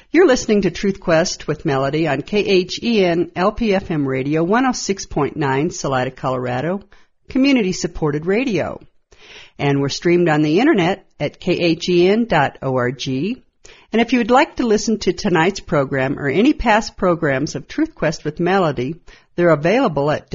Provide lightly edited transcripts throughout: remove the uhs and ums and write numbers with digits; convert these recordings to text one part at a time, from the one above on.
You're listening to Truth Quest with Melody on KHEN LPFM Radio 106.9 Salida, Colorado, community-supported radio. And we're streamed on the internet at khen.org. And if you would like to listen to tonight's program or any past programs of Truth Quest with Melody, they're available at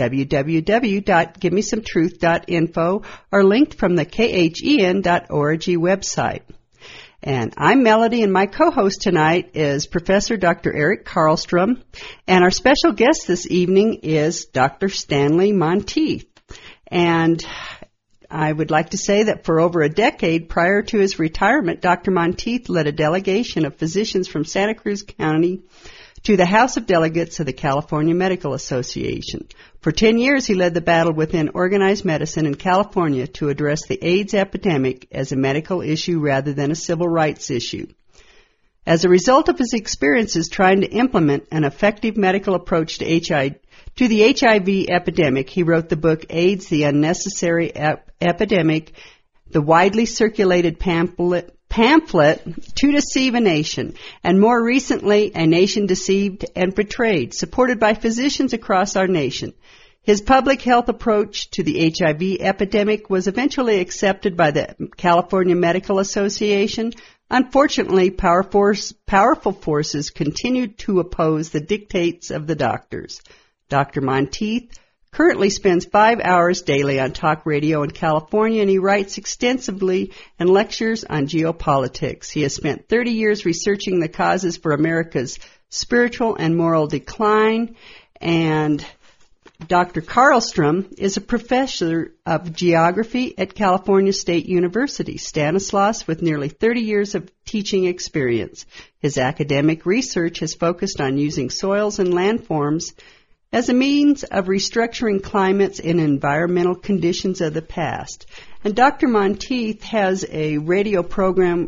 www.givemesometruth.info or linked from the khen.org website. And I'm Melody, and my co-host tonight is Professor Dr. Eric Karlstrom, and our special guest this evening is Dr. Stanley Monteith. And I would like to say that for over a decade prior to his retirement, Dr. Monteith led a delegation of physicians from Santa Cruz County to the House of Delegates of the California Medical Association. For 10 years, he led the battle within organized medicine in California to address the AIDS epidemic as a medical issue rather than a civil rights issue. As a result of his experiences trying to implement an effective medical approach to the HIV epidemic, he wrote the book AIDS, the Unnecessary Epidemic, the widely circulated pamphlet, To Deceive a Nation, and more recently, A Nation Deceived and Betrayed, supported by physicians across our nation. His public health approach to the HIV epidemic was eventually accepted by the California Medical Association. Unfortunately, powerful forces continued to oppose the dictates of the doctors. Dr. Monteith currently spends 5 hours daily on talk radio in California, and he writes extensively and lectures on geopolitics. He has spent 30 years researching the causes for America's spiritual and moral decline, and Dr. Karlstrom is a professor of geography at California State University, Stanislaus, with nearly 30 years of teaching experience. His academic research has focused on using soils and landforms as a means of restructuring climates and environmental conditions of the past. And Dr. Monteith has a radio program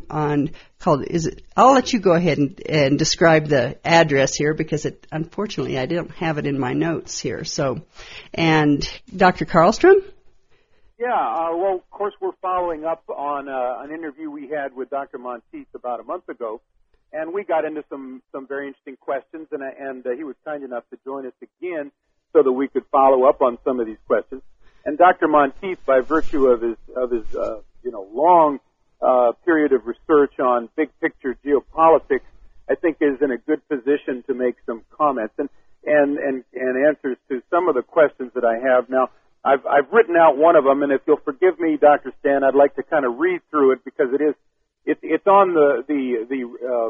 I'll let you go ahead and describe the address here because unfortunately I don't have it in my notes here. And Dr. Karlstrom? Yeah, well, of course, we're following up on an interview we had with Dr. Monteith about a month ago. And we got into some very interesting questions, and he was kind enough to join us again so that we could follow up on some of these questions. And Dr. Monteith, by virtue of his long period of research on big picture geopolitics, I think is in a good position to make some comments and answers to some of the questions that I have. Now, I've written out one of them, and if you'll forgive me, Dr. Stan, I'd like to kind of read through it because it's on the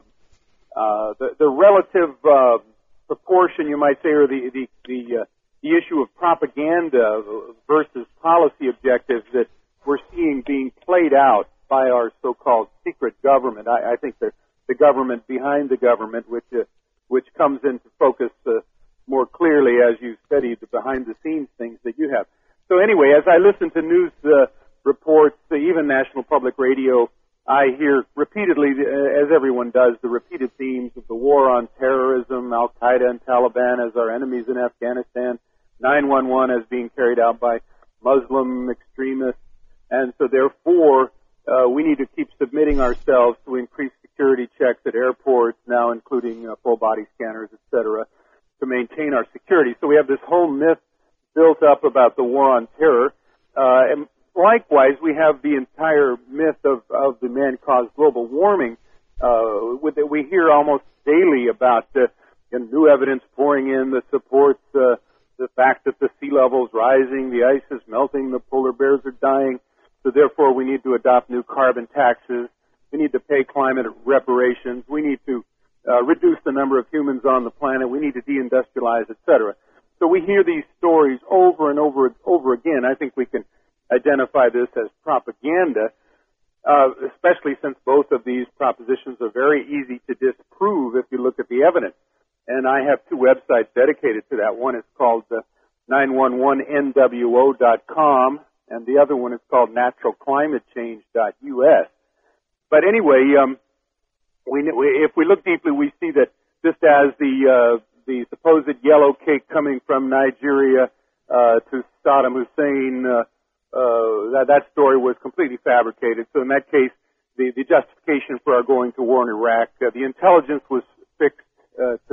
relative proportion, you might say, or the issue of propaganda versus policy objectives that we're seeing being played out by our so-called secret government. I think the government behind the government, which comes into focus more clearly as you study the behind-the-scenes things that you have. So anyway, as I listen to news reports, even National Public Radio, I hear repeatedly, as everyone does, the repeated themes of the war on terrorism, Al-Qaeda and Taliban as our enemies in Afghanistan, 911 as being carried out by Muslim extremists, and so therefore we need to keep submitting ourselves to increased security checks at airports, now including full body scanners, etc., to maintain our security. So we have this whole myth built up about the war on terror, and likewise, we have the entire myth of the man-caused global warming. We hear almost daily about new evidence pouring in that supports the fact that the sea level is rising, the ice is melting, the polar bears are dying. So therefore, we need to adopt new carbon taxes. We need to pay climate reparations. We need to reduce the number of humans on the planet. We need to deindustrialize, etc. So we hear these stories over and over again. I think we can identify this as propaganda, especially since both of these propositions are very easy to disprove if you look at the evidence. And I have two websites dedicated to that. One is called 911NWO.com, and the other one is called naturalclimatechange.us. But anyway, if we look deeply, we see that just as the supposed yellow cake coming from Nigeria to Saddam Hussein, that story was completely fabricated. So in that case, the justification for our going to war in Iraq, the intelligence was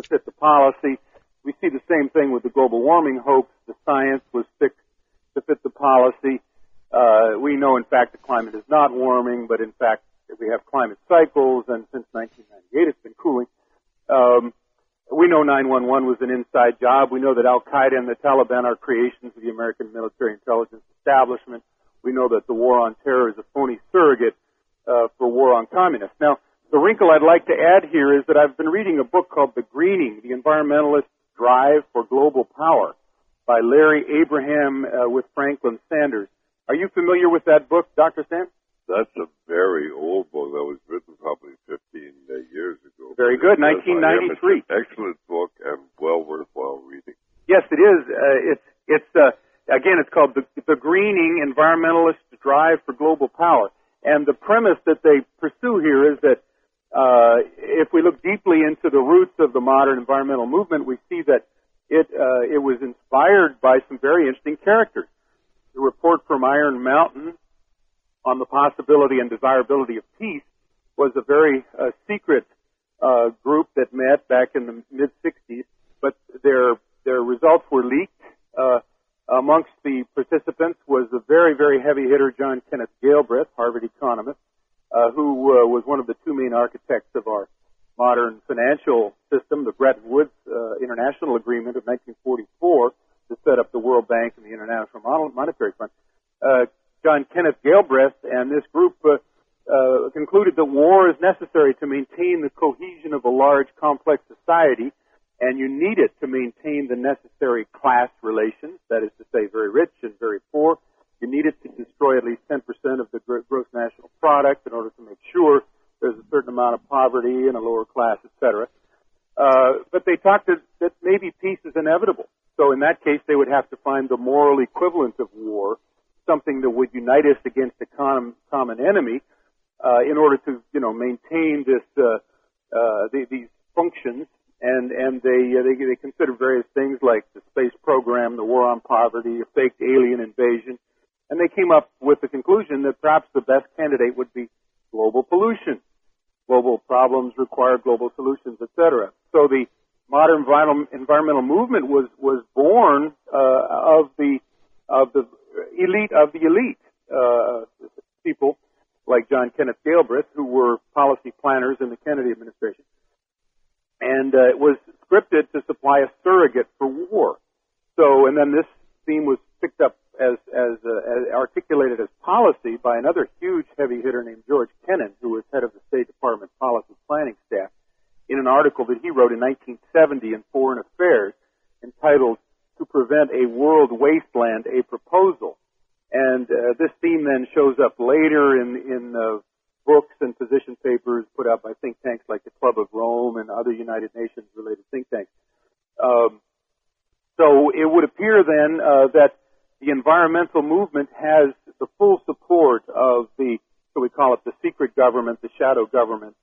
to fit the policy. We see the same thing with the global warming hoax. The science was fixed to fit the policy. We know, in fact, the climate is not warming, but in fact, we have climate cycles, and since 1998 it's been cooling. We know 9/11 was an inside job. We know that Al-Qaeda and the Taliban are creations of the American military intelligence establishment. We know that the war on terror is a phony surrogate for war on communists. Now, the wrinkle I'd like to add here is that I've been reading a book called The Greening, The Environmentalist Drive for Global Power by Larry Abraham with Franklin Sanders. Are you familiar with that book, Dr. Stan? That's a very old book that was written probably 15 years ago. Very good, 1993. It's an excellent book and well worthwhile reading. Yes, it is. Again, it's called The Greening, Environmentalist Drive for Global Power. And the premise that they pursue here is that if we look deeply into the roots of the modern environmental movement, we see that it was inspired by some very interesting characters. The report from Iron Mountain on the possibility and desirability of peace was a very secret group that met back in the mid-'60s, but their results were leaked. Amongst the participants was a very, very heavy hitter, John Kenneth Galbraith, Harvard economist, who was one of the two main architects of our modern financial system, the Bretton Woods International Agreement of 1944 to set up the World Bank and the International Monetary Fund. John Kenneth Galbraith and this group concluded that war is necessary to maintain the cohesion of a large, complex society, and you need it to maintain the necessary class relations, that is to say, very rich and very poor. You need it to destroy at least 10% of the gross national product in order to make sure there's a certain amount of poverty and a lower class, etc. But they talked that maybe peace is inevitable. So in that case, they would have to find the moral equivalent of war, something that would unite us against a common enemy, in order to, maintain these functions. And they consider various things like the space program, the war on poverty, a faked alien invasion, and they came up with the conclusion that perhaps the best candidate would be global pollution. Global problems require global solutions, etc. So the modern environmental movement was born of the elite people like John Kenneth Galbraith, who were policy planners in the Kennedy administration. And it was scripted to supply a surrogate for war. So, and then this theme was picked up as articulated as policy by another huge heavy hitter named George Kennan, who was head of the State Department policy planning staff, in an article that he wrote in 1970 in Foreign Affairs entitled "To Prevent a World Wasteland, a Proposal." And this theme then shows up later in books and position papers put out by think tanks like the Club of Rome and other United Nations related think tanks. So it would appear then that the environmental movement has the full support of so we call it the secret government, the shadow government.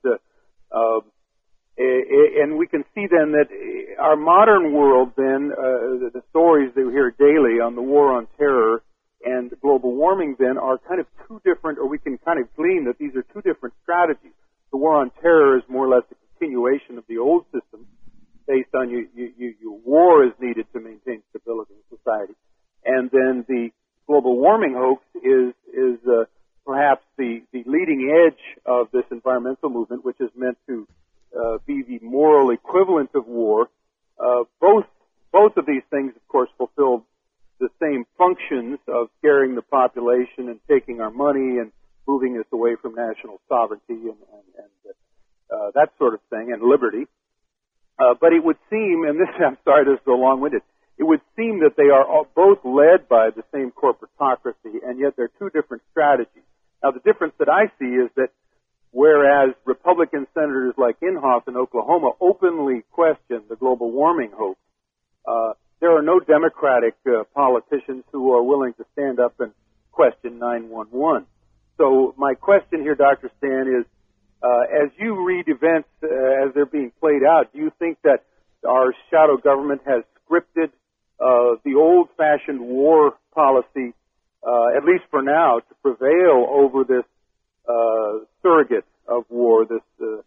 And we can see then that our modern world then, the stories that we hear daily on the war on terror and global warming then are kind of two different, or we can kind of glean that these are two different strategies. The war on terror is more or less a continuation of the old system based on war is needed to maintain stability in society. And then the global warming hoax is perhaps the leading edge of this environmental movement, which is meant to be the moral equivalent of war. Both of these things, of course, fulfill the same functions of scaring the population and taking our money and moving us away from national sovereignty and that sort of thing, and liberty. But it would seem, and this, I'm sorry, this is so long-winded, it would seem that they are both led by the same corporatocracy, and yet they're two different strategies. Now, the difference that I see is that whereas Republican senators like Inhofe in Oklahoma openly question the global warming hoax, there are no Democratic politicians who are willing to stand up and question 9/11. So my question here, Dr. Stan, is as you read events as they're being played out, do you think that our shadow government has scripted the old-fashioned war policy, at least for now, to prevail over this surrogate of war, this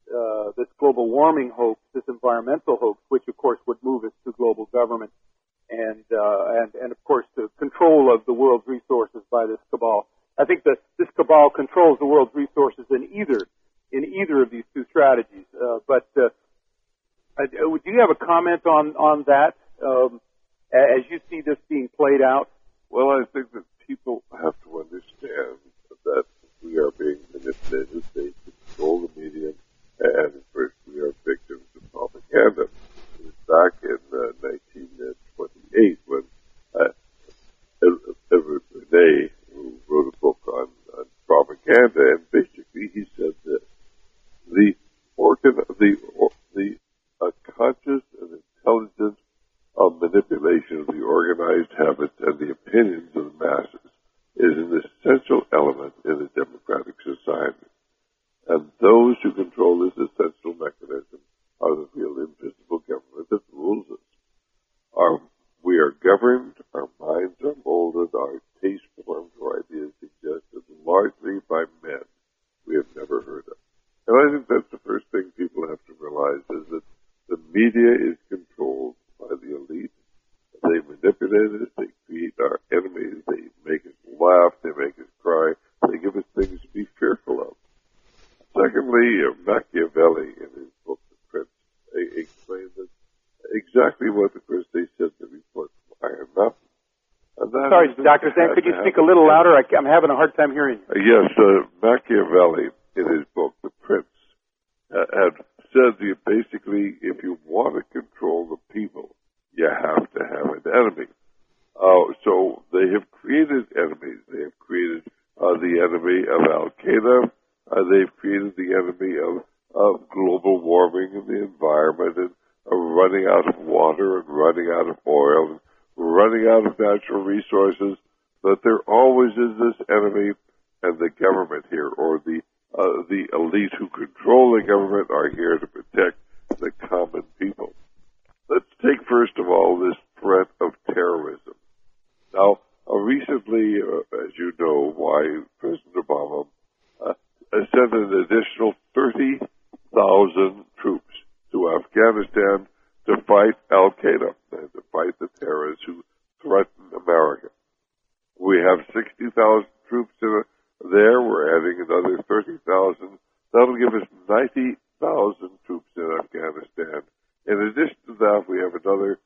this global warming hoax, this environmental hoax, which of course would move us to global government and of course the control of the world's resources by this cabal. I think that this cabal controls the world's resources in either of these two strategies. But do you have a comment on that as you see this being played out? Well, I think that people have to understand that we are being manipulated. They control the media, and of course we are victims of propaganda. It was back in 1928 when Edward Bernays, who wrote a book on propaganda, and basically he said that the conscious and intelligent manipulation of the organized habits and the opinions of the masses is an essential element in a democratic society. And those who control this essential mechanism are the real invisible government that rules us. We are governed, our minds are molded, our taste formed, our ideas suggested largely by men we have never heard of. And I think that's the first thing people have to realize is that the media is controlled by the elite. They manipulate us, they create our enemies, they make us laugh, they make us cry, they give us things to be fearful of. Secondly, Machiavelli, in his book, The Prince, explained that exactly what, of course, they said to report from Iron Mountain. Sorry, Dr. Sam, could you speak a little louder? I'm having a hard time hearing you. Yes, Machiavelli, in his book, The Prince, had said that basically if you want to control the people, you have to have an enemy. So they have created enemies. They have created the enemy of Al-Qaeda. They've created the enemy of global warming and the environment and running out of water and running out of oil and running out of natural resources. But there always is this enemy, and the government here, or the elite who control the government, are here to protect the common people. Let's take, first of all, this threat of terrorism. Now, recently, as you know, why President Obama sent an additional 30,000 troops to Afghanistan to fight Al-Qaeda and to fight the terrorists who threaten America. We have 60,000 troops there. We're adding another 30,000. That'll give us 90,000 troops in Afghanistan. In addition to that, we have another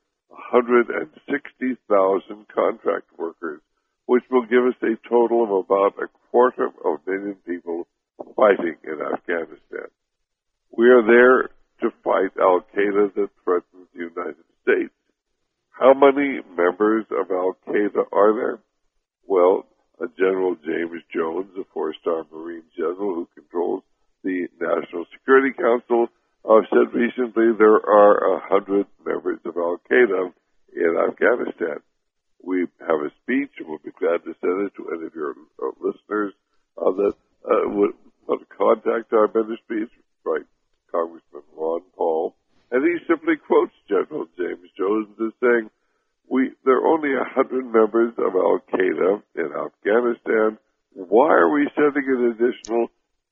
160,000 contract workers, which will give us a total of about 250,000 people fighting in Afghanistan. We are there to fight Al-Qaeda that threatens the United States. How many members of Al-Qaeda are there? Well, General James Jones, a four-star Marine general who controls the National Security Council, said recently there are 100 members of Al-Qaeda in Afghanistan. We have a speech, and we'll be glad to send it to any of your listeners that would want to contact our ministries, right, Congressman Ron Paul, and he simply quotes General James Jones as saying, there are only 100 members of Al-Qaeda in Afghanistan. Why are we sending an additional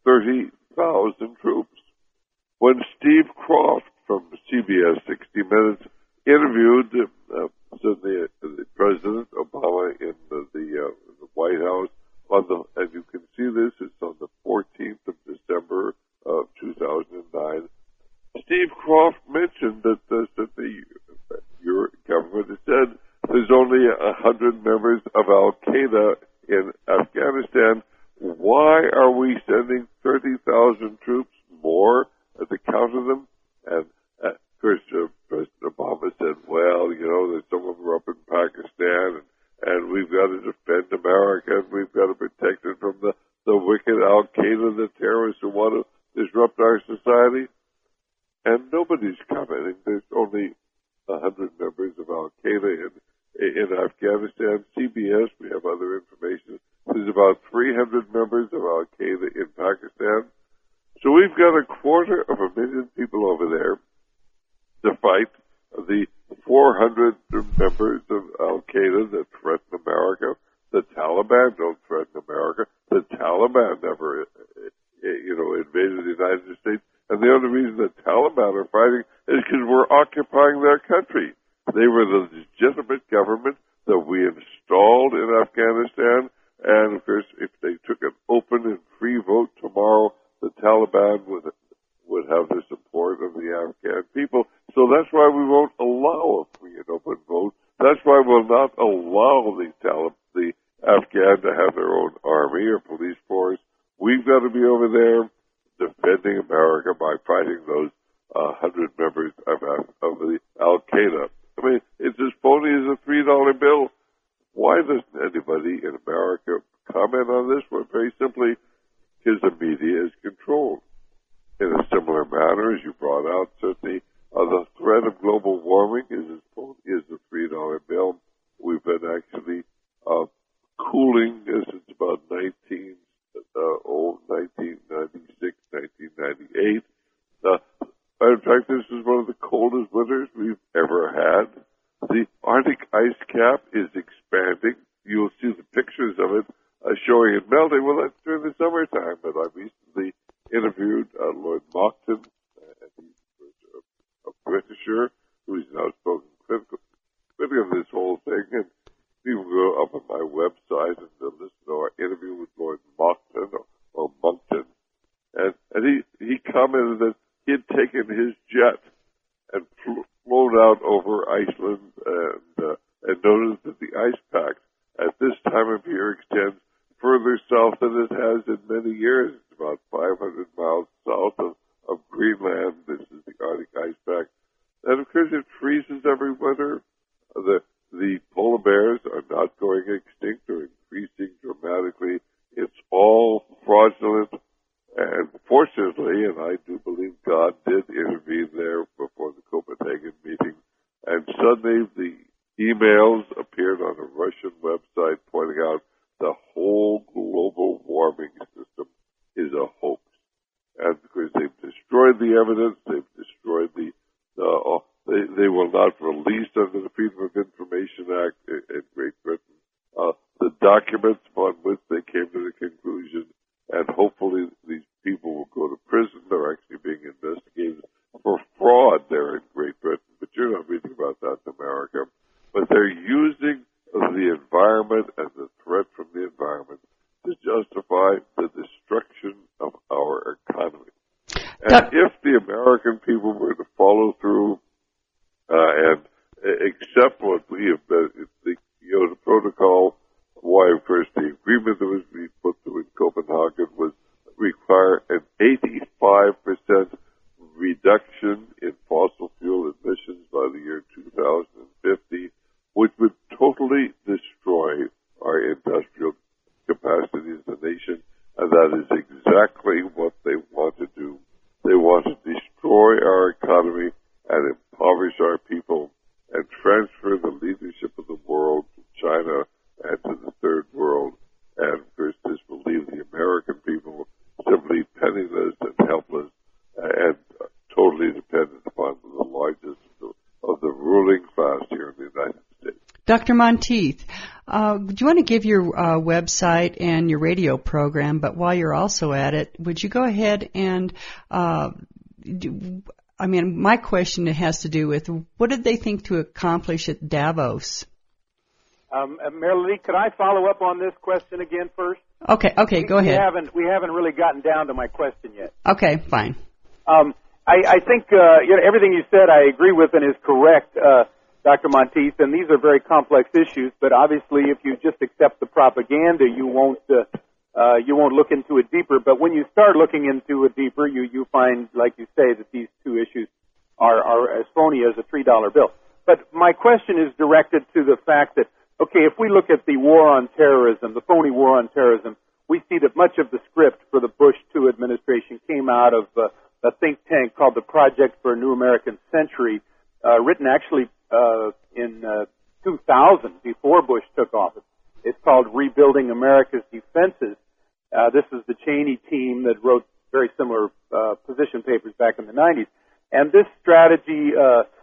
30,000 troops? When Steve Croft from CBS 60 Minutes interviewed the President Obama in the White House, and you can see this, it's on the 14th of December of 2009, Steve Croft mentioned that your government has said there's only 100 members of Al-Qaeda in Afghanistan. Why are we sending 30,000 troops more to counter them? And of course, President Obama said, well, that some of them are up in Pakistan, and we've got to defend America, and we've got to protect it from the wicked Al-Qaeda, the terrorists who want to disrupt our society. And nobody's commenting. There's only 100 members of Al-Qaeda in Afghanistan. CBS, we have other information. There's about 300 members of Al-Qaeda in Pakistan. So we've got 250,000 people over there to fight the 400 members of Al-Qaeda that threaten America. The Taliban don't threaten America. The Taliban never, invaded the United States. And the only reason the Taliban are fighting is because we're occupying their country. They were the legitimate government that we installed in Afghanistan. And, of course, if they took an open and free vote tomorrow, the Taliban would have the support of the Afghan people. So that's why we won't allow a free and open vote. That's why we'll not allow the Afghan to have their own army or police force. We've got to be over there defending America by fighting those 100 members of the Al-Qaeda. I mean, it's as phony as a $3 bill. Why doesn't anybody in America comment on this one? Very simply, because the media is controlled. In a similar manner, as you brought out, certainly the threat of global warming is as phony as the $3 bill. We've been actually cooling since about 1996, 1998. In fact, this is one of the coldest winters we've ever had. The Arctic ice cap is expanding. You'll see the pictures of it showing it melting. Well, that's during the summertime, but I recently interviewed Lord Monckton, and he's a Britisher who's an outspoken critic of this whole thing. And people go up on my website and listen to our interview with Lord Monckton or Monckton, and he commented that he had taken his jet and flown out over Iceland and noticed that the ice pack at this time of year extends further south than it has in many years. It's about 500 miles south of Greenland. This is the Arctic ice pack. And of course it freezes every winter. The polar bears are not going extinct or increasing dramatically. It's all fraudulent. And fortunately, and I do believe God did intervene there before the Copenhagen meeting, and suddenly the emails appeared on a Russian website pointing out the whole global warming system is a hoax. And because they've destroyed the evidence, they've destroyed they will not release under the Freedom of Information Act in Great Britain the documents upon which they came to the conclusion, and hopefully these people will go to prison. They're actually being investigated for fraud there in Great Britain, but you're not reading about that in America. But they're using the environment and the threat from the environment to justify the destruction of our economy. And if the American people were to follow through and accept what we have been, the Kyoto Protocol, why, of course, the agreement that was put through in Copenhagen was require an 85% reduction in fossil fuel emissions by the year 2050, which would totally destroy our industrial capacity as a nation, and that is exactly what they want to do. They want to destroy our economy and impoverish our people and transfer the leadership of the world to China and to the third world. And of course, this will leave the American people simply penniless and helpless and totally dependent upon the largest of the ruling class here in the United States. Dr. Monteith, do you want to give your website and your radio program, but while you're also at it, would you go ahead and my question has to do with what did they think to accomplish at Davos? Melody, could I follow up on this question again first? Okay, go ahead. We haven't really gotten down to my question yet. Okay, fine. I think everything you said I agree with and is correct, Dr. Monteith, and these are very complex issues, but obviously if you just accept the propaganda, you won't look into it deeper. But when you start looking into it deeper, you find, like you say, that these two issues are as phony as a $3 bill. But my question is directed to the fact that, okay, if we look at the war on terrorism, the phony war on terrorism, we see that much of the script for the Bush II administration came out of a think tank called the Project for a New American Century, written actually in 2000, before Bush took office. It's called Rebuilding America's Defenses. This is the Cheney team that wrote very similar position papers back in the 90s. And this strategy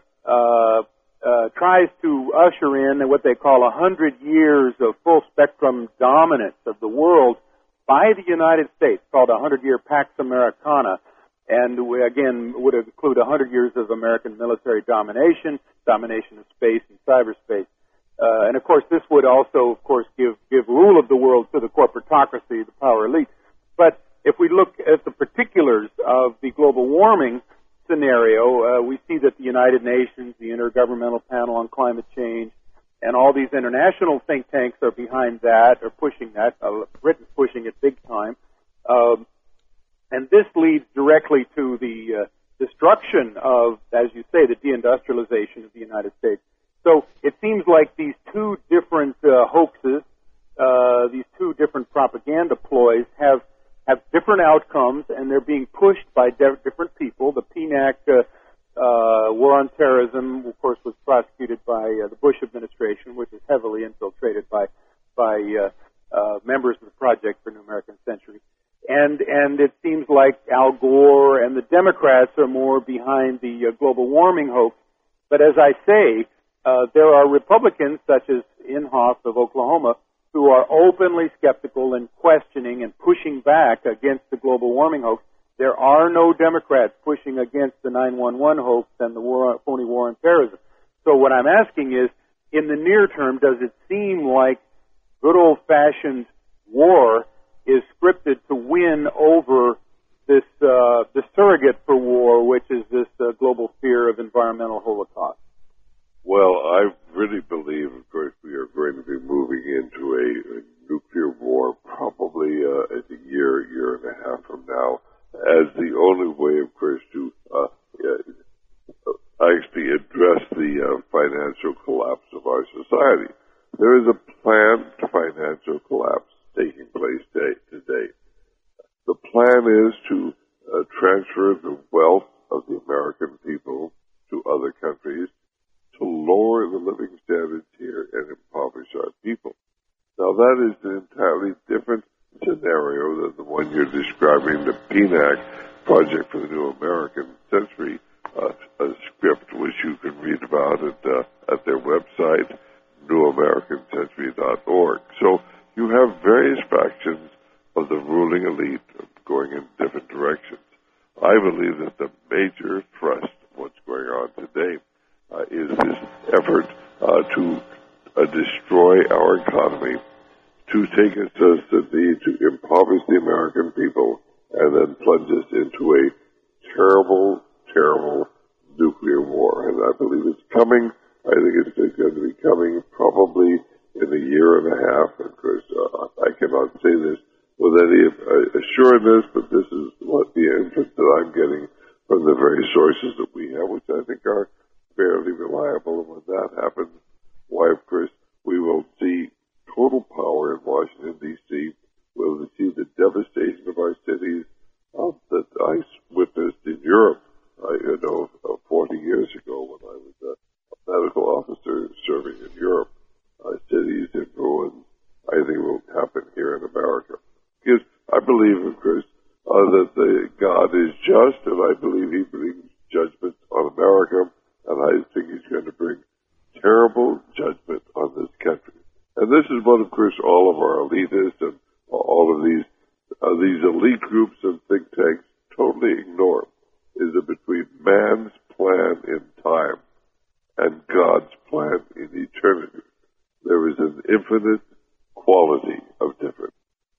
tries to usher in what they call 100 years of full-spectrum dominance of the world by the United States, called a 100-year Pax Americana. and we, again, would include 100 years of American military domination of space and cyberspace. And of course, this would also, of course, give rule of the world to the corporatocracy, the power elite. But if we look at the particulars of the global warming scenario, we see that the United Nations, the Intergovernmental Panel on Climate Change, and all these international think tanks are behind that, or pushing that. Britain's pushing it big time. And this leads directly to the destruction of, as you say, the deindustrialization of the United States. So it seems like these two different hoaxes, these two different propaganda ploys have different outcomes, and they're being pushed by different people. The PNAC War on Terrorism, of course, was prosecuted by the Bush administration, which is heavily infiltrated by members of the Project for New American Century. And it seems like Al Gore and the Democrats are more behind the global warming hoax. But as I say, there are Republicans, such as Inhofe of Oklahoma, who are openly skeptical and questioning and pushing back against the global warming hoax. There are no Democrats pushing against the 9/11 hoax and the phony war on terrorism. So what I'm asking is, in the near term, does it seem like good old-fashioned war is scripted to win over this the surrogate for war, which is this global fear of environmental holocaust? Well, I really believe, of course, we are going to be moving into a nuclear war probably a year and a half from now, as the only way, of course, to actually address the financial collapse of our society. There is a planned financial collapse taking place today. The plan is to transfer the wealth of the American people to other countries, to lower the living standards here and impoverish our people. Now, that is an entirely different scenario than the one you're describing, the PNAC, Project for the New American Century, a script which you can read about at their website, newamericancentury.org. So you have various factions of the ruling elite going in different directions. I believe that the major thrust of what's going on today is this effort to destroy our economy, to take us to the need to impoverish the American people, and then plunge us into a terrible, terrible nuclear war. And I believe it's coming. I think it's going to be coming probably in a year and a half. Of course, I cannot say this with any assuredness, but this is what the input that I'm getting from the various sources that we have, which I think are fairly reliable. And when that happens, why, of course, we will see total power in Washington, D.C. We'll see the devastation of our cities that I witnessed in Europe, 40 years ago when I was a medical officer serving in Europe. Cities in ruins, I think will happen here in America. Because I believe, of course, that God is just, and I believe He brings judgment on America, and I think He's going to bring terrible judgment on this country. And this is what, of course, all of our elitists and all of these elite groups and think tanks totally ignore, is that between man's plan in time and God's plan in eternity, there is an infinite quality of difference.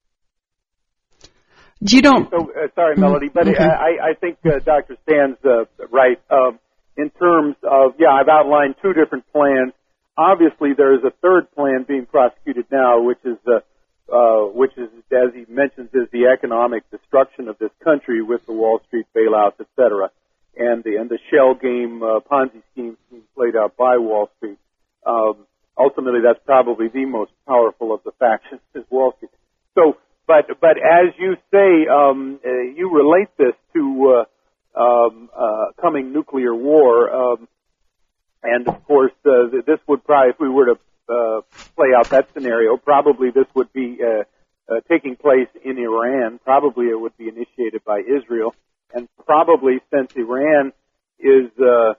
You don't. So, sorry, Melody, but okay. I think Dr. Stan's right. In terms of, I've outlined two different plans. Obviously, there is a third plan being prosecuted now, which is, as he mentions, is the economic destruction of this country with the Wall Street bailouts, etc., and the shell game Ponzi schemes being played out by Wall Street. Ultimately, that's probably the most powerful of the factions is Wall Street. So, but as you say, you relate this to coming nuclear war, and of course, this would probably, if we were to play out that scenario, probably this would be taking place in Iran. Probably it would be initiated by Israel, and probably since Iran is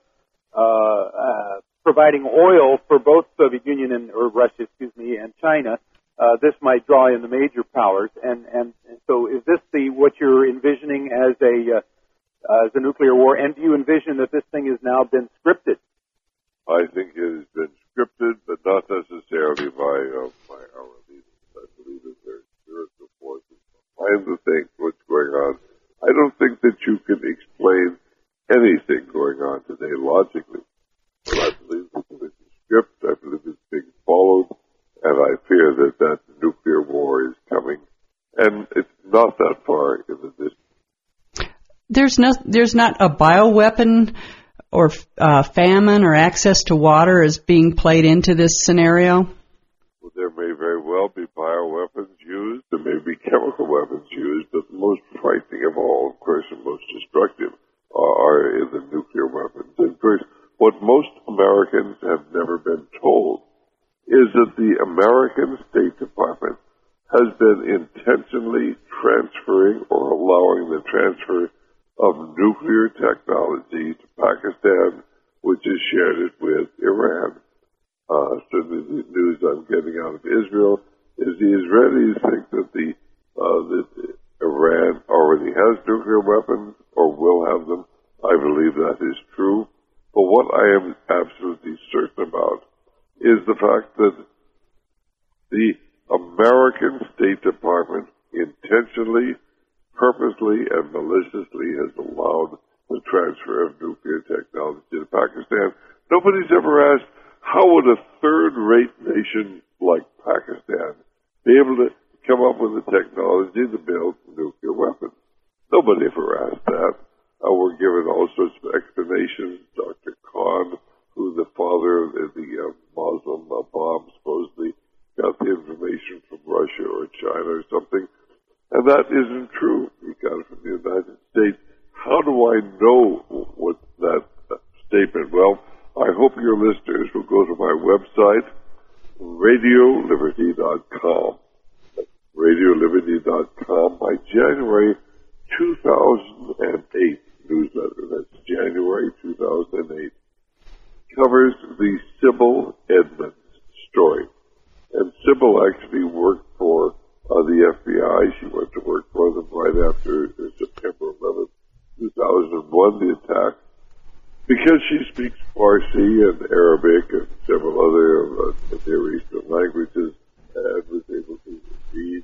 providing oil for both Soviet Union or Russia, and China, this might draw in the major powers. And so, is this what you're envisioning as as a nuclear war? And do you envision that this thing has now been scripted? I think it has been scripted, but not necessarily by our leaders. I believe that there's spiritual forces behind the thing, what's going on. I don't think that you can explain anything going on today logically. But I believe that it's a script. I believe it's being followed, and I fear that nuclear war is coming, and it's not that far in the distance. There's not a bioweapon or famine or access to water is being played into this scenario? Well, there may very well be bioweapons used. There may be chemical weapons used, but the most frightening of all, of course, and most destructive are in the nuclear weapons. And of course, what most Americans have never been told is that the American State Department has been intentionally transferring or allowing the transfer of nuclear technology to Pakistan, which has shared it with Iran. Certainly the news I'm getting out of Israel is the Israelis think that that Iran already has nuclear weapons or will have them. I believe that is true. But what I am absolutely certain about is the fact that the American State Department intentionally, purposely, and maliciously has allowed the transfer of nuclear technology to Pakistan. Nobody's ever asked, how would a third-rate nation like Pakistan be able to come up with the technology to build nuclear weapons? Nobody ever asked that. We're given all sorts of explanations. Dr. Khan, who the father of the Muslim bomb supposedly got the information from Russia or China or something. And that isn't true. He got it from the United States. How do I know what that statement? Well, I hope your listeners will go to my website, radioliberty.com. Radioliberty.com. My January 2008 newsletter, that's January 2008, covers the Sybil Edmonds story. And Sybil actually worked for the FBI. She went to work for them right after September 11th, 2001, the attack. Because she speaks Farsi and Arabic and several other Near Eastern languages and was able to read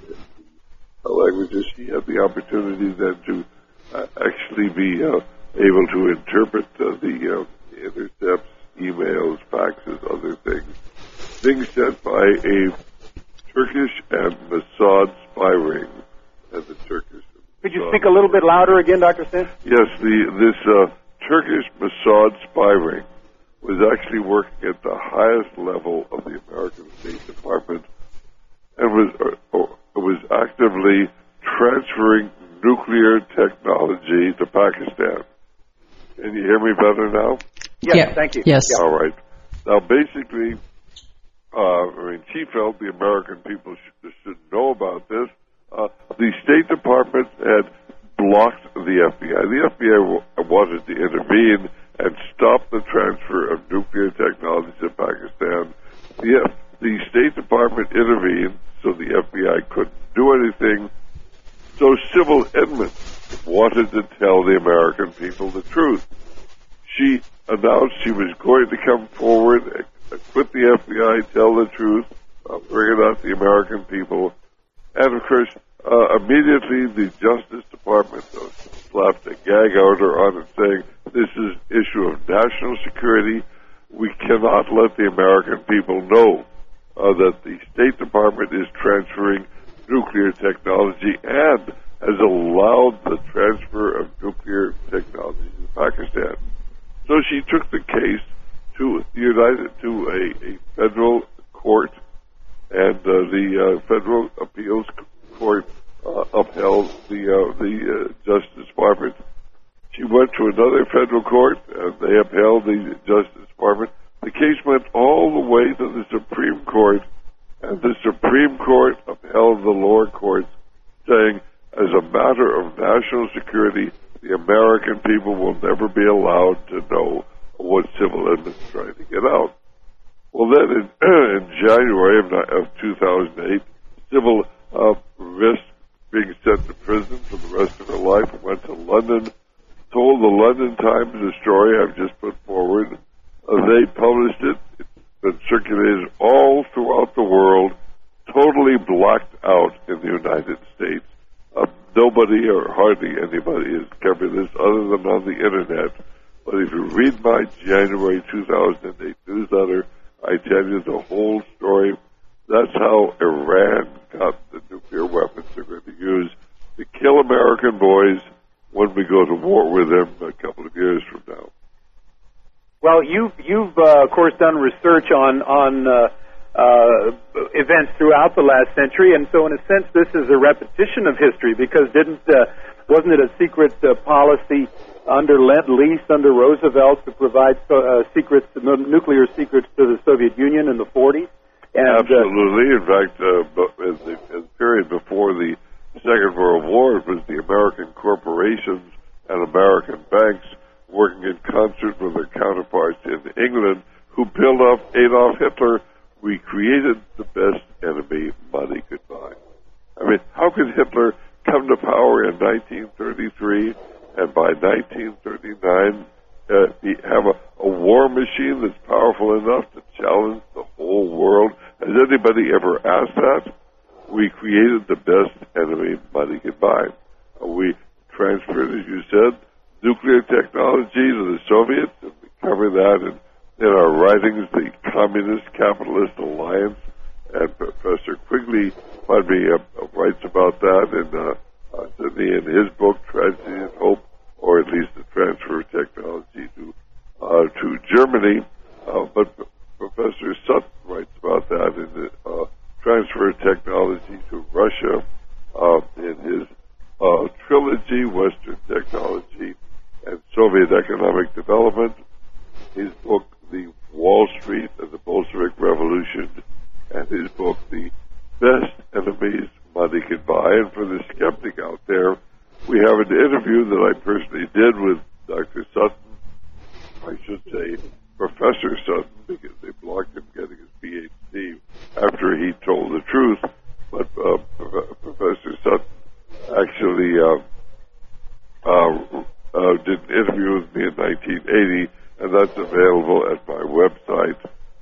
languages, she had the opportunity then to actually be able to interpret the intercepts, emails, faxes, other things sent by a Turkish and Mossad spy ring. And the Turkish. Could you speak a little bit louder again, Dr. Sin? Yes, this Turkish Mossad spy ring was actually working at the highest level of the American State Department and was actively transferring nuclear technology to Pakistan. Can you hear me better now? Yes, yeah. Thank you. Yes. All right. Now, basically, she felt the American people should know about this. The State Department had blocked the FBI. The FBI wanted to intervene and stop the transfer of nuclear technology to Pakistan. The State Department intervened, so the FBI couldn't do anything. So Sybil Edmonds wanted to tell the American people the truth. She announced she was going to come forward, quit the FBI, tell the truth, bring it out to the American people. And, of course, immediately the Justice Department slapped a gag order on it saying, this is an issue of national security. We cannot let the American people know that the State Department is transferring nuclear technology and has allowed the transfer of nuclear technology to Pakistan. So she took the case to a federal court, and the Federal Appeals Court upheld the Justice Department. She went to another federal court, and they upheld the Justice Department. The case went all the way to the Supreme Court, and the Supreme Court upheld the lower courts, saying, as a matter of national security, the American people will never be allowed to know what Sybil Edmonds is trying to get out. Well, then in January of 2008, Sybil risked being sent to prison for the rest of her life and went to London told the London Times the story I've just put forward. They published it. It's been circulated all throughout the world, totally blacked out in the United States. Nobody or hardly anybody has covered this other than on the Internet. But if you read my January 2008 newsletter, I tell you the whole story. That's how Iran got the nuclear weapons they're going to use to kill American boys when we go to war with them a couple of years from now. Well, you've of course done research on events throughout the last century, and so in a sense this is a repetition of history, because wasn't it a secret policy under Lend-Lease under Roosevelt to provide nuclear secrets to the Soviet Union in the 40s? And, absolutely. In fact, in the period before the Second World War, it was the American corporations and American banks working in concert with their counterparts in England who built up Adolf Hitler. We created the best enemy money could buy. I mean, how could Hitler come to power in 1933 and by 1939 have a war machine that's powerful enough to challenge the whole world? Has anybody ever asked that? We created the best enemy money could buy. We transferred, as you said, nuclear technology to the Soviets, and we cover that in our writings, the Communist Capitalist Alliance, and Professor Quigley writes about that in his book, Tragedy and Hope, or at least the transfer of technology to Germany. But Professor Sutton writes about that in the transfer of technology to Russia in his trilogy, Western Technology and Soviet Economic Development. His book, The Wall Street and the Bolshevik Revolution, and his book, The Best Enemies Money Can Buy. And for the skeptic out there, we have an interview that I personally did with Dr. Sutton, I should say Professor Sutton, because they blocked him getting his PhD after he told the truth. But Professor Sutton actually did an interview with me in 1980, and that's available at my website,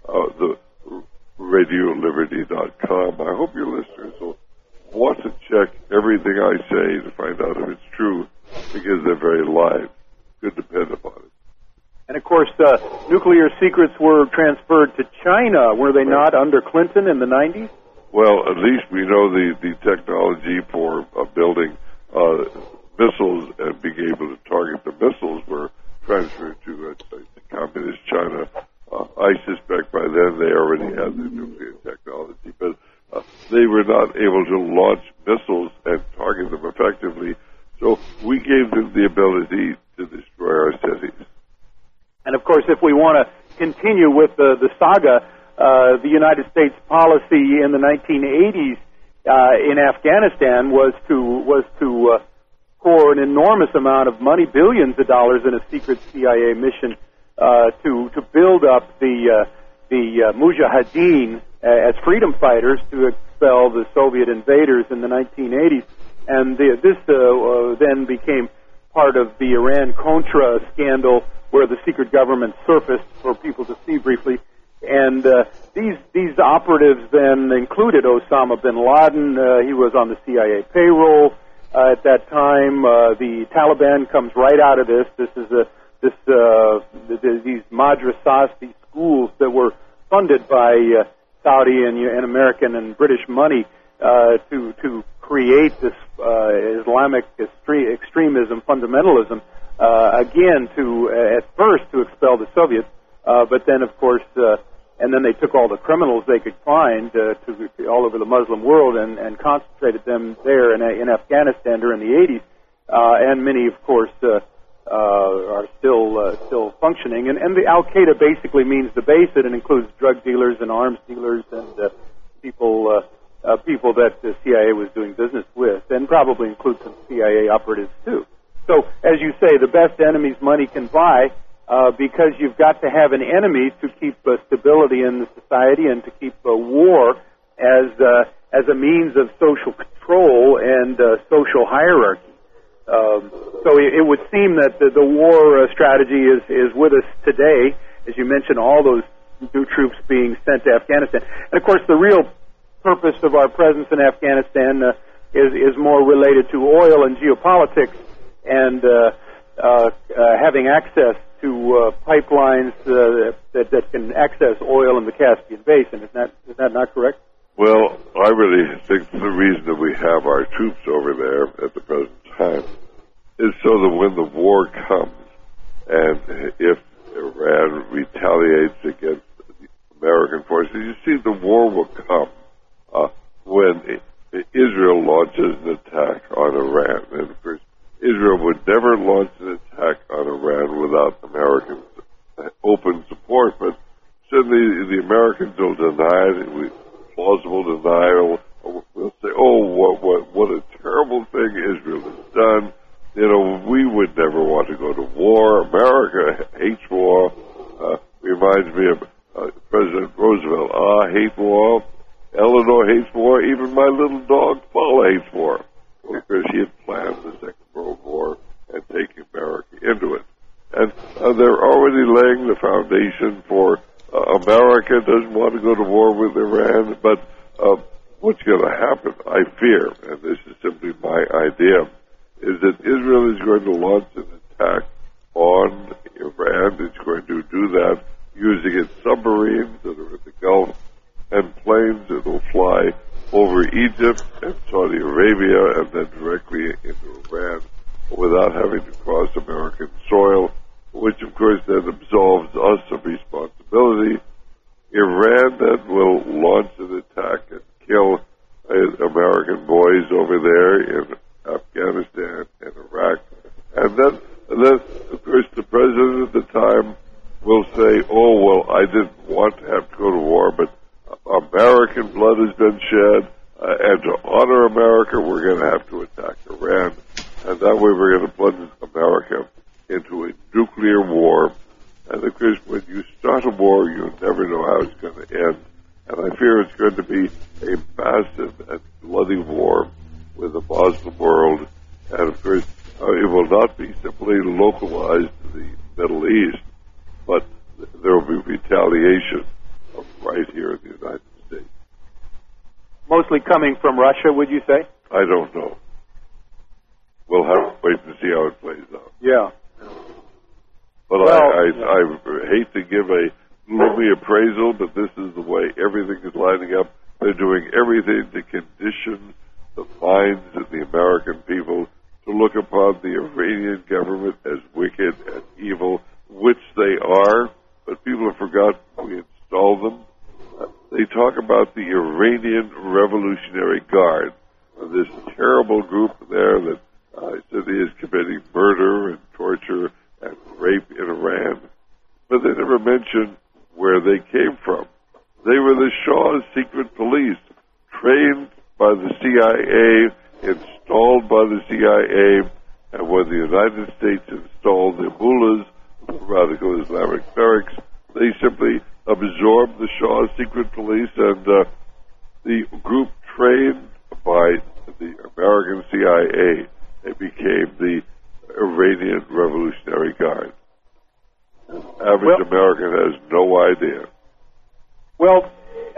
radioliberty.com. I hope your listeners will want to check everything I say to find out if it's true, because they're very live. Could depend upon it. And of course, nuclear secrets were transferred to China, were they not, under Clinton in the 90s? Well, at least we know the technology for building missiles and being able to target the missiles were transferred to communist China. I suspect by then they already had the nuclear technology, but they were not able to launch missiles and target them effectively. So we gave them the ability to destroy our cities. And of course, if we want to continue with the saga, the United States policy in the 1980s in Afghanistan was to pour an enormous amount of money, billions of dollars, in a secret CIA mission to build up the Mujahideen as freedom fighters to expel the Soviet invaders in the 1980s. And this then became part of the Iran-Contra scandal, where the secret government surfaced for people to see briefly. And these operatives then included Osama bin Laden. He was on the CIA payroll at that time. The Taliban comes right out of this. This is these madrasas, these schools that were funded by Saudi and American and British money to create this Islamic extremism, fundamentalism. Again, at first to expel the Soviets, but then, of course, and then they took all the criminals they could find all over the Muslim world and concentrated them there in Afghanistan during the 80s, and many, of course, are still functioning. And the Al-Qaeda basically means the base. It includes drug dealers and arms dealers and people that the CIA was doing business with, and probably includes some CIA operatives too. So, as you say, the best enemies money can buy, because you've got to have an enemy to keep stability in the society and to keep war as a means of social control and social hierarchy. So it would seem that the war strategy is with us today. As you mentioned, all those new troops being sent to Afghanistan. And, of course, the real purpose of our presence in Afghanistan is more related to oil and geopolitics and having access to pipelines that can access oil in the Caspian Basin. Is that not correct? Well, I really think the reason that we have our troops over there at the present time is so that when the war comes, and if Iran retaliates against the American forces, you see the war will come when Israel launches an attack on Iran. And of course, Israel would never launch an attack on Iran without American open support, but certainly the Americans will deny it. Plausible denial. We'll say, "Oh, what a terrible thing Israel has done." You know, we would never want to go to war. America hates war. Reminds me of President Roosevelt. I hate war. Eleanor hates war. Even my little dog Paula hates war, because he had planned the Second World War and taking America into it. And they're already laying the foundation for America doesn't want to go to war with Iran, but what's going to happen, I fear, and this is simply my idea, is that Israel is going to launch an attack on Iran. It's going to do that using its submarines that are in the Gulf and planes that will fly over Egypt and Saudi Arabia and then directly into Iran without having to cross American soil, which of course then absolves us of responsibility. Iran then will launch an attack and kill American boys over there in Afghanistan and Iraq. And then, of course, the president at the time will say, "Oh, well, I didn't want to have to go to war, but American blood has been shed, and to honor America, we're going to have to attack Iran. And that way we're going to plunge America into a nuclear war." And of course, when you start a war, you never know how it's going to end. And I fear it's going to be a massive and bloody war with the Muslim world. And of course, it will not be simply localized to the Middle East, but there will be retaliation right here in the United States. Mostly coming from Russia, would you say? I don't know. We'll have to wait and see how it plays out. Yeah. But well, I hate to give a gloomy appraisal, but this is the way everything is lining up. They're doing everything to condition the minds of the American people to look upon the Iranian government as wicked and evil, which they are, but people have forgotten we installed them. They talk about the Iranian Revolutionary Guard, this terrible group there that said is committing murder and torture and rape in Iran, but they never mention where they came from. They were the Shah's secret police, trained by the CIA, installed by the CIA, and when the United States installed the mullahs, the radical Islamic barracks, they simply absorbed the Shah's secret police, and the group trained by the American CIA, it became the Iranian Revolutionary Guard. Average American has no idea. Well,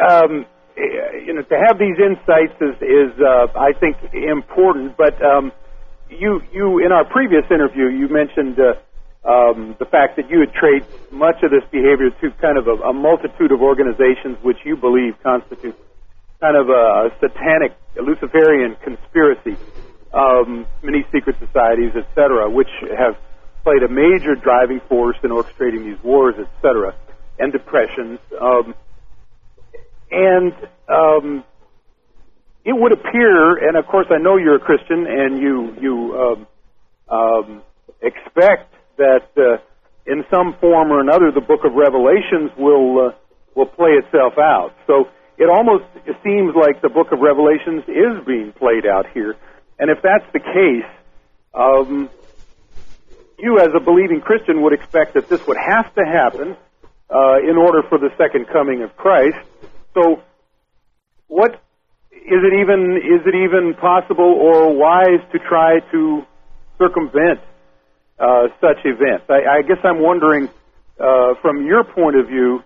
to have these insights is I think, important. But you in our previous interview, you mentioned the fact that you had traced much of this behavior to kind of a multitude of organizations which you believe constitute kind of a satanic, Luciferian conspiracy, many secret societies, etc., which have played a major driving force in orchestrating these wars, etc., and depressions. It would appear, and of course I know you're a Christian, and you expect that in some form or another the Book of Revelations will play itself out. So it almost seems like the Book of Revelations is being played out here. And if that's the case, you as a believing Christian would expect that this would have to happen in order for the second coming of Christ. So what is it even possible or wise to try to circumvent such events? I guess I'm wondering, from your point of view,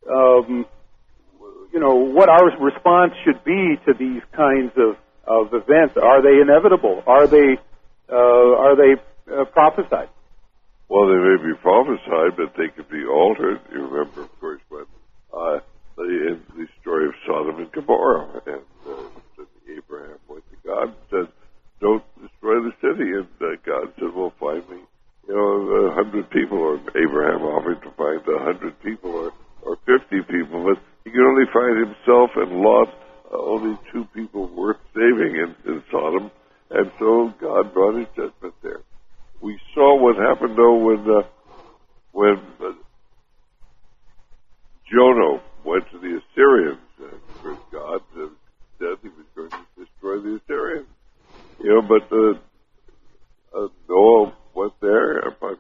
what our response should be to these kinds of events. Are they inevitable? Are they prophesied? Well, they may be prophesied, but they could be altered. You remember, of course, when in the story of Sodom and Gomorrah, and Abraham went to God and said, "Don't destroy the city." And God said, "Well, find me, 100 people." Or Abraham offered to find 100 people or 50 people, but he could only find himself and Lot, only 2 people worth saving in Sodom, and so God brought his judgment there. We saw what happened, though, when Jonah went to the Assyrians, and God said he was going to destroy the Assyrians. But Noah went there,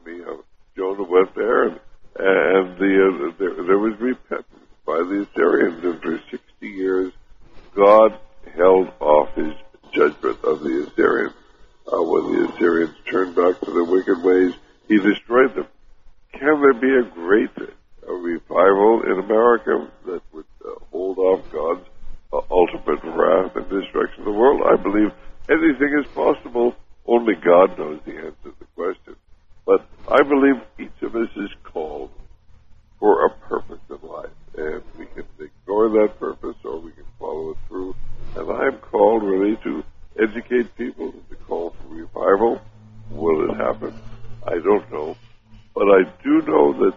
Jonah went there, and there was repentance by the Assyrians, and for 60 years God held off his judgment of the Assyrians. When the Assyrians turned back to their wicked ways, he destroyed them. Can there be a great revival in America that would hold off God's ultimate wrath and destruction of the world? I believe anything is possible. Only God knows the answer to the question. But I believe each of us is called for a purpose in life, and we can ignore that purpose or we can follow it through. And I'm called really to educate people, to call for revival. Will it happen? I don't know. But I do know that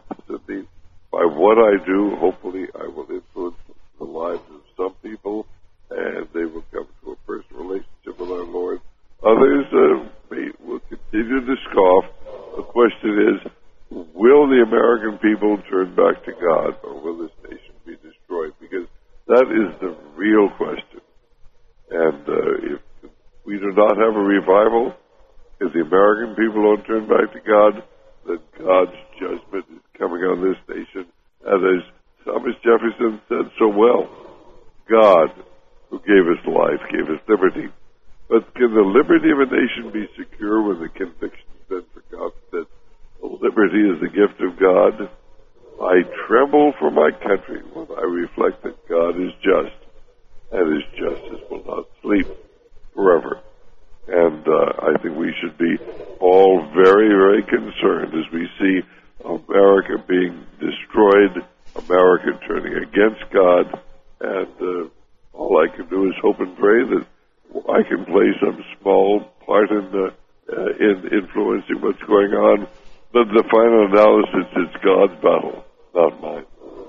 by what I do, hopefully I will influence the lives of some people, and they will come to a personal relationship with our Lord. Others will continue to scoff. The question is, will the American people turn back to God, or will this nation be destroyed? Because that is the real question. And if we do not have a revival, if the American people don't turn back to God, then God's judgment is coming on this nation. And as Thomas Jefferson said so well, God, who gave us life, gave us liberty. But can the liberty of a nation be secure when the conviction has been forgotten that liberty is the gift of God? I tremble for my country when I reflect that God is just, and his justice will not sleep forever. And I think we should be all very, very concerned as we see America being destroyed, America turning against God, and all I can do is hope and pray that I can play some small part in influencing what's going on. But the final analysis is God's battle, not mine.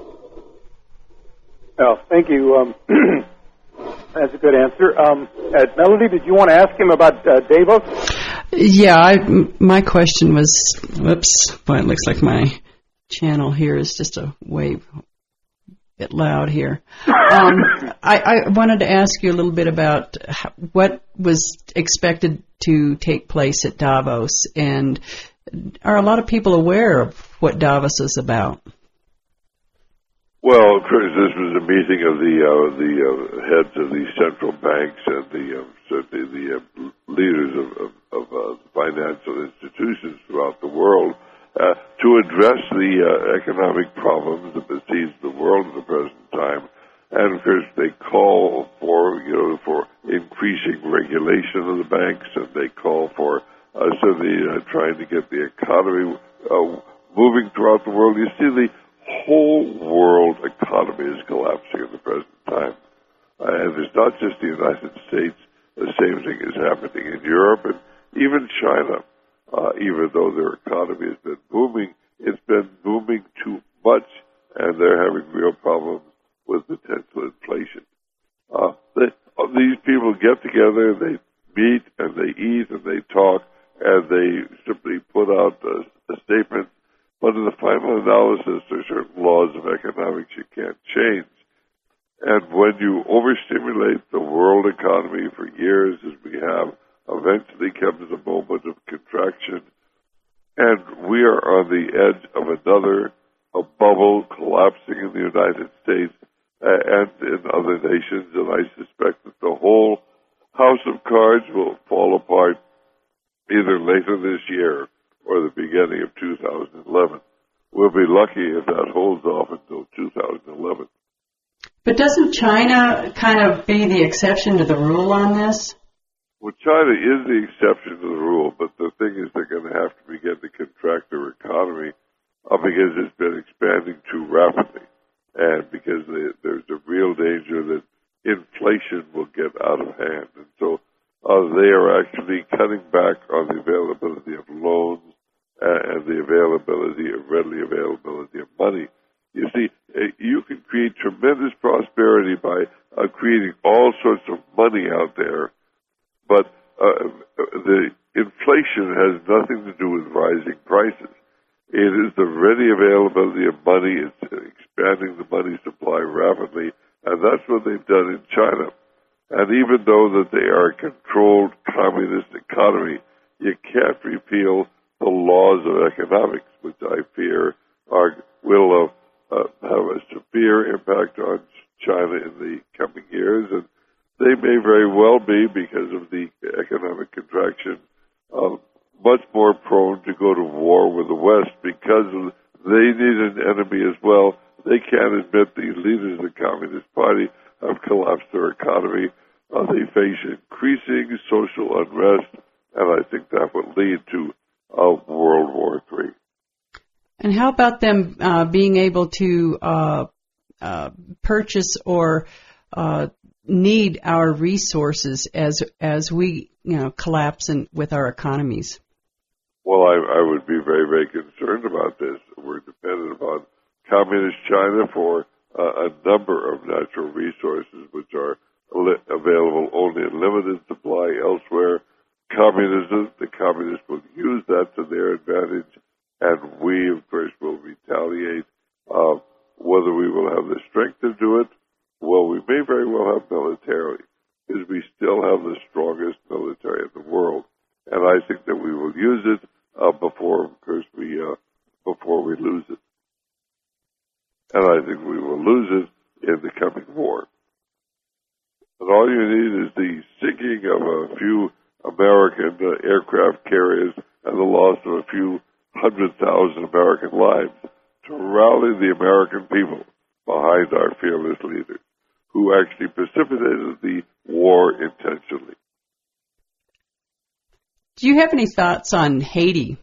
Well, thank you. That's a good answer. Melody, did you want to ask him about Davos? Yeah, my question was, whoops, boy, it looks like my channel here is just a bit loud here. I wanted to ask you a little bit about what was expected to take place at Davos, and are a lot of people aware of what Davos is about? Well, Chris, this was a meeting of the heads of the central banks and certainly the leaders of financial institutions throughout the world to address the economic problems that besiege the world at the present time. And of course, they call for increasing regulation of the banks, and they call for certainly trying to get the economy moving throughout the world. You see, the whole world economy is collapsing at the present time. And it's not just the United States. The same thing is happening in Europe and even China. Even though their economy has been booming, it's been booming too much, and they're having real problems with potential inflation. These people get together, they meet, and they eat, and they talk, and they simply put out a statement. But in the final analysis, there are certain laws of economics you can't change. And when you overstimulate the world economy for years, as we have, eventually comes a moment of contraction. And we are on the edge of a bubble collapsing in the United States and in other nations. And I suspect that the whole house of cards will fall apart. either later this year or the beginning of 2011. We'll be lucky if that holds off until 2011. But doesn't China kind of be the exception to the rule on this? Well, China is the exception to the rule, but the thing is they're going to have to begin to contract their economy because it's been expanding too rapidly, and because there's a real danger that inflation will get out of hand. And so they are actually cutting back on the availability of loans and the readily availability of money. You see, you can create tremendous prosperity by creating all sorts of money out there, but the inflation has nothing to do with rising prices. It is the ready availability of money. It's expanding the money supply rapidly, and that's what they've done in China. And even though that they are a controlled communist economy, you can't repeal the laws of economics, which I fear will have a severe impact on China in the coming years. And they may very well be, because of the economic contraction, much more prone to go to war with the West, because they need an enemy as well. They can't admit the leaders of the Communist Party have collapsed their economy. They face increasing social unrest, and I think that would lead to World War III. And how about them being able to purchase or need our resources as we collapse with our economies? Well, I would be very, very concerned about this. We're dependent upon Communist China for a number of natural resources which are available only in limited supply elsewhere. The communists will use that to their advantage, and we, of course, will retaliate. Whether we will have the strength to do it, well, we may very well have militarily, because we still have the strongest military in the world, and I think that we will use it before we lose it. And I think we will lose it in the coming war. And all you need is the sinking of a few American aircraft carriers and the loss of a few 100,000 American lives to rally the American people behind our fearless leaders, who actually precipitated the war intentionally. Do you have any thoughts on Haiti?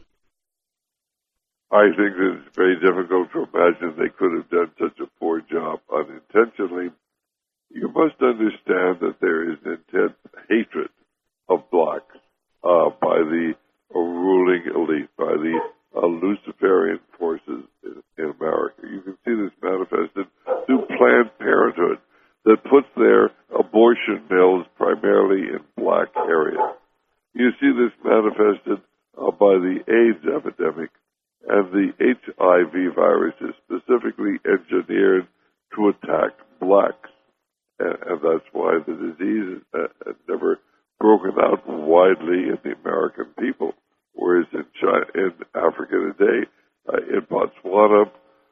I think that it's very difficult to imagine they could have done such a poor job unintentionally. You must understand that there is intense hatred of blacks by the ruling elite, by the Luciferian forces in America. You can see this manifested through Planned Parenthood, that puts their abortion mills primarily in black areas. You see this manifested by the AIDS epidemic, and the HIV virus is specifically engineered to attack blacks. And that's why the disease has never broken out widely in the American people, whereas in China, in Africa today, in Botswana,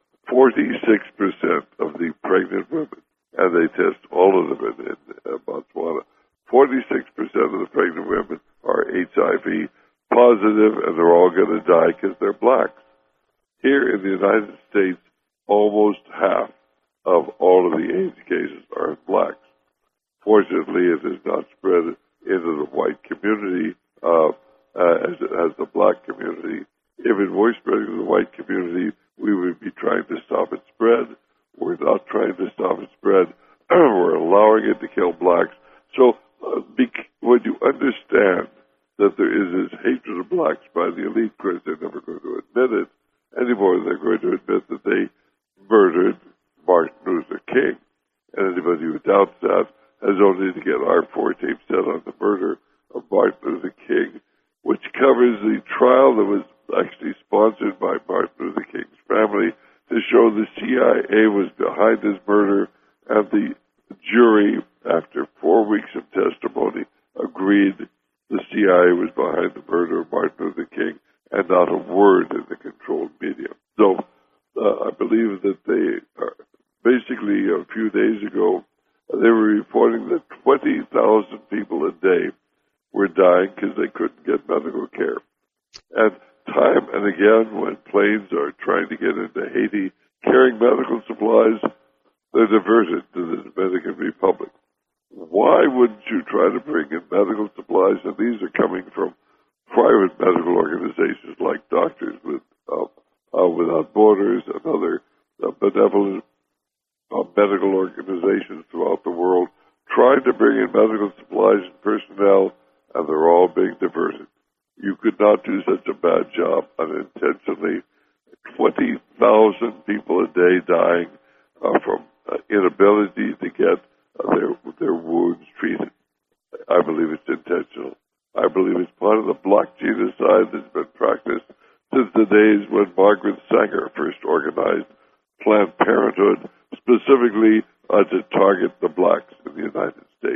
46% of the pregnant women, and they test all of them in Botswana, 46% of the pregnant women are HIV positive, and they're all going to die because they're blacks. Here in the United States, almost half of all of the AIDS cases are in blacks. Fortunately, it has not spread into the white community as it has the black community. If it were spreading to the white community, we would be trying to stop its spread. We're not trying to stop its spread. We're allowing it to kill blacks. So when you understand that there is this hatred of blacks by the elite, of course, they're never going to admit it anymore. They're going to admit that they murdered Martin Luther King. And anybody who doubts that has only to get our 4 tape set on the murder of Martin Luther King, which covers the trial that was actually sponsored by Martin Luther King's family to show the CIA was behind his murder, and the jury, after 4 weeks of testimony, agreed the CIA was behind the murder of Martin Luther King, and not a word in the controlled media. So I believe that they are basically, a few days ago, they were reporting that 20,000 people a day were dying because they couldn't get medical care. And time and again, when planes are trying to get into Haiti carrying medical supplies, they're diverted to the Dominican Republic. Why wouldn't you try to bring in medical supplies? And these are coming from private medical organizations like Doctors Without Borders and other benevolent medical organizations throughout the world, trying to bring in medical supplies and personnel, and they're all being diverted. You could not do such a bad job unintentionally. 20,000 people a day dying from inability to get their wounds treated. I believe it's intentional. I believe it's part of the black genocide that's been practiced since the days when Margaret Sanger first organized Planned Parenthood, specifically to target the blacks in the United States.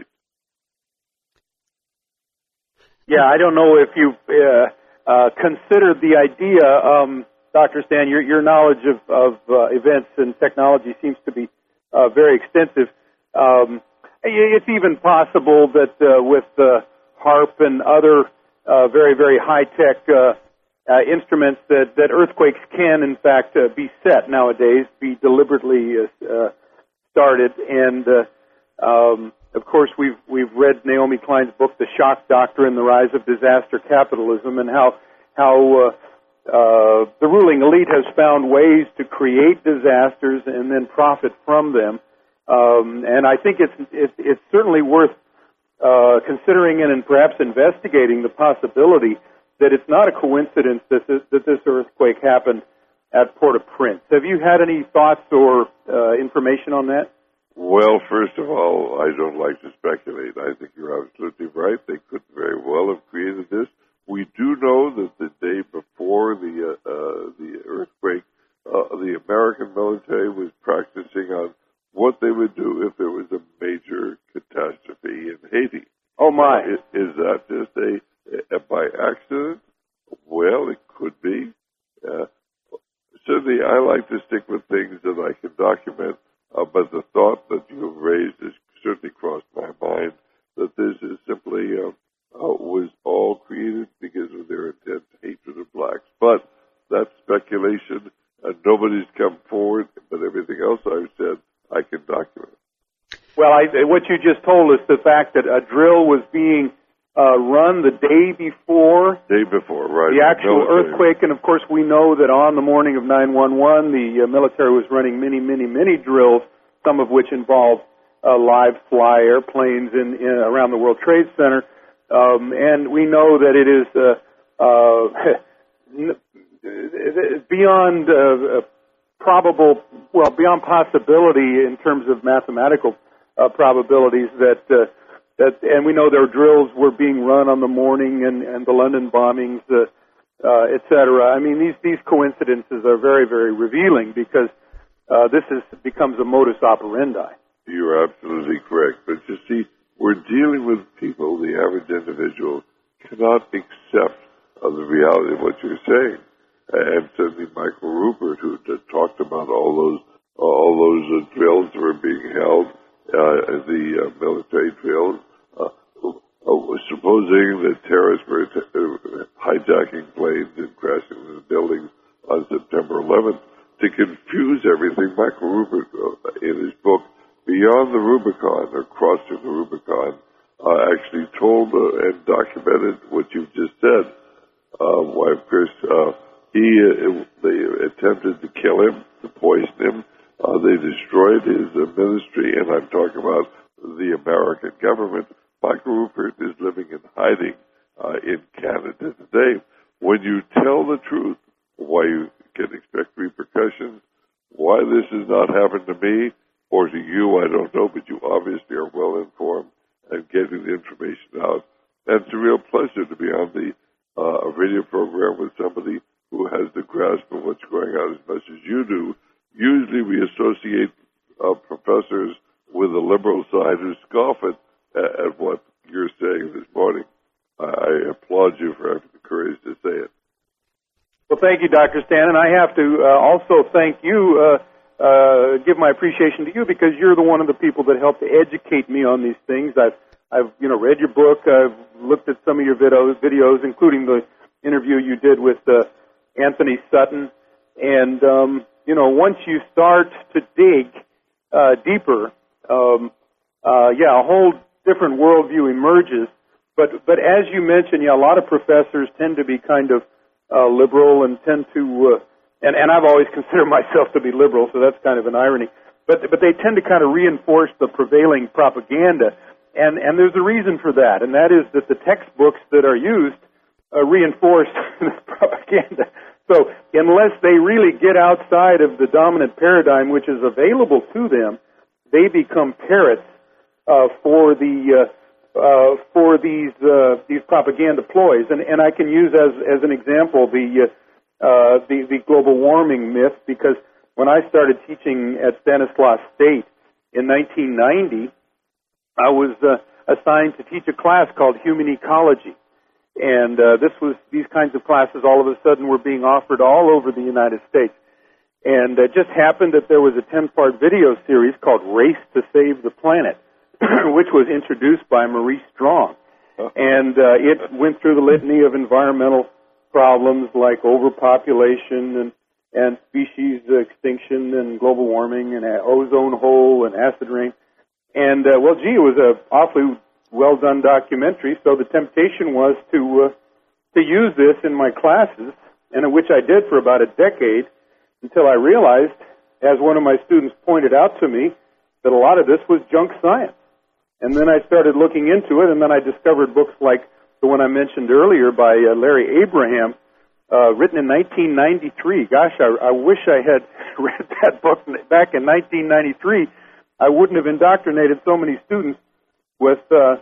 Yeah, I don't know if you've considered the idea, Dr. Stan, your knowledge of events and technology seems to be very extensive. It's even possible that with HAARP and other very, very high-tech instruments that earthquakes can, in fact, be set nowadays, be deliberately started. And, of course, we've read Naomi Klein's book, The Shock Doctrine, The Rise of Disaster Capitalism, and how the ruling elite has found ways to create disasters and then profit from them. And I think it's certainly worth considering and perhaps investigating the possibility that it's not a coincidence that this earthquake happened at Port-au-Prince. Have you had any thoughts or information on that? Well, first of all, I don't like to speculate. I think you're absolutely right. They could very well have created this. We do know that the day before the earthquake, the American military was practicing on what they would do if there was a major catastrophe in Haiti. Oh, my. Is that just a by accident? Well, it could be. Certainly, I like to stick with things that I can document, but the thought that you have raised has certainly crossed my mind that this is simply was all created because of their intense hatred of blacks. But that's speculation, and nobody's come forward, but everything else I've said, I can document. Well, what you just told us, the fact that a drill was being run the day before. Right. The actual earthquake, and of course we know that on the morning of 9/11, the military was running many drills, some of which involved live fly airplanes in around the World Trade Center, and we know that it is beyond beyond possibility in terms of mathematical probabilities that and we know their drills were being run on the morning and the London bombings, et cetera. I mean, these coincidences are very, very revealing because this becomes a modus operandi. You're absolutely correct. But you see, we're dealing with people, the average individual cannot accept the reality of what you're saying. And certainly Michael Rupert, who talked about all those drills that were being held, the military drills, supposing that terrorists were hijacking planes and crashing into buildings on September 11th to confuse everything. Michael Rupert, in his book Beyond the Rubicon, or Crossing the Rubicon, actually told and documented what you just said. Why, of course, they attempted to kill him, to poison him. They destroyed his ministry, and I'm talking about the American government. Michael Rupert is living in hiding in Canada today. When you tell the truth, why you can expect repercussions, why this has not happened to me or to you, I don't know, but you obviously are well informed and getting the information out. And it's a real pleasure to be on the radio program with somebody who has the grasp of what's going on as much as you do. Usually we associate professors with the liberal side who scoff at what you're saying this morning. I applaud you for having the courage to say it. Well, thank you, Dr. Stan, and I have to also thank you, give my appreciation to you because you're the one of the people that helped to educate me on these things. I've read your book. I've looked at some of your videos, including the interview you did with Anthony Sutton. And once you start to dig deeper, a whole different worldview emerges. But as you mentioned, a lot of professors tend to be kind of liberal and tend to, and I've always considered myself to be liberal, so that's kind of an irony. But they tend to kind of reinforce the prevailing propaganda, and there's a reason for that, and that is that the textbooks that are used reinforce this propaganda. So unless they really get outside of the dominant paradigm which is available to them, they become parrots for these propaganda ploys. And I can use as an example the global warming myth, because when I started teaching at Stanislaus State in 1990, I was assigned to teach a class called Human Ecology. And these kinds of classes all of a sudden were being offered all over the United States. And it just happened that there was a 10-part video series called Race to Save the Planet, which was introduced by Maurice Strong. And it went through the litany of environmental problems like overpopulation and species extinction and global warming and ozone hole and acid rain. And, it was an awfully well-done documentary, so the temptation was to use this in my classes, and which I did for about a decade, until I realized, as one of my students pointed out to me, that a lot of this was junk science. And then I started looking into it, and then I discovered books like the one I mentioned earlier by Larry Abraham, written in 1993. Gosh, I wish I had read that book back in 1993. I wouldn't have indoctrinated so many students with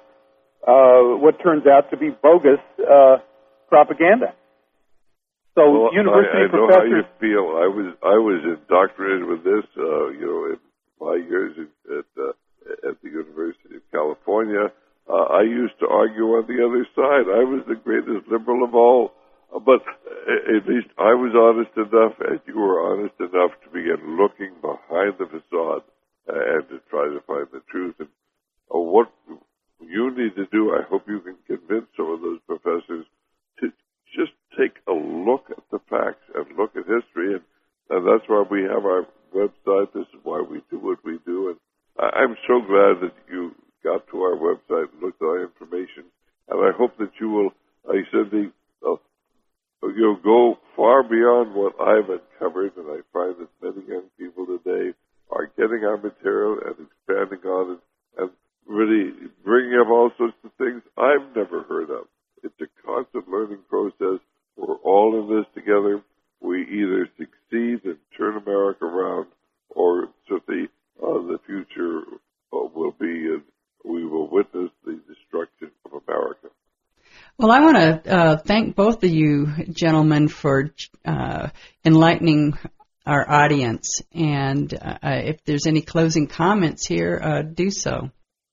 what turns out to be bogus propaganda. So, university I know professors. how you feel. I was indoctrinated with this, in my years at the University of California. I used to argue on the other side. I was the greatest liberal of all, but at least I was honest enough, and you were honest enough to begin looking behind the facade and to try to find the truth. And what you need to do, I hope you can convince some of those professors to just take a look at the facts and look at history. And that's why we have our website. This is why we do what we do. And I'm so glad that you got to our website and looked at our information. And I hope that you will, like I said, you'll go far beyond what I've uncovered. And I find that many young people today are getting our material and expanding on it and really bringing up all sorts of things I've never heard of. It's a constant learning process. We're all in this together. We either succeed and turn America around, or certainly the future will be, we will witness the destruction of America. Well, I want to thank both of you gentlemen for enlightening our audience. And if there's any closing comments here, do so.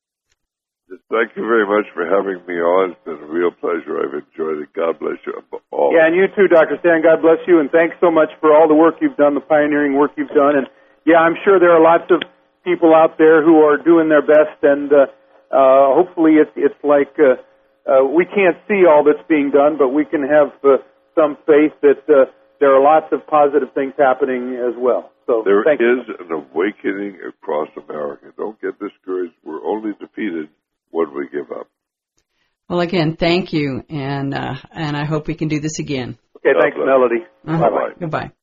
Thank you very much for having me on. It's been a real pleasure. I've enjoyed it. God bless you all. Yeah, and you too, Dr. Stan. God bless you, and thanks so much for all the work you've done, the pioneering work you've done. And, yeah, I'm sure there are lots of people out there who are doing their best, and hopefully it's like we can't see all that's being done, but we can have some faith that there are lots of positive things happening as well. So there is an awakening across America. Don't get discouraged. We're only defeated when we give up. Well, again, thank you, and I hope we can do this again. Okay, thanks, Melody. Bye-bye. Goodbye.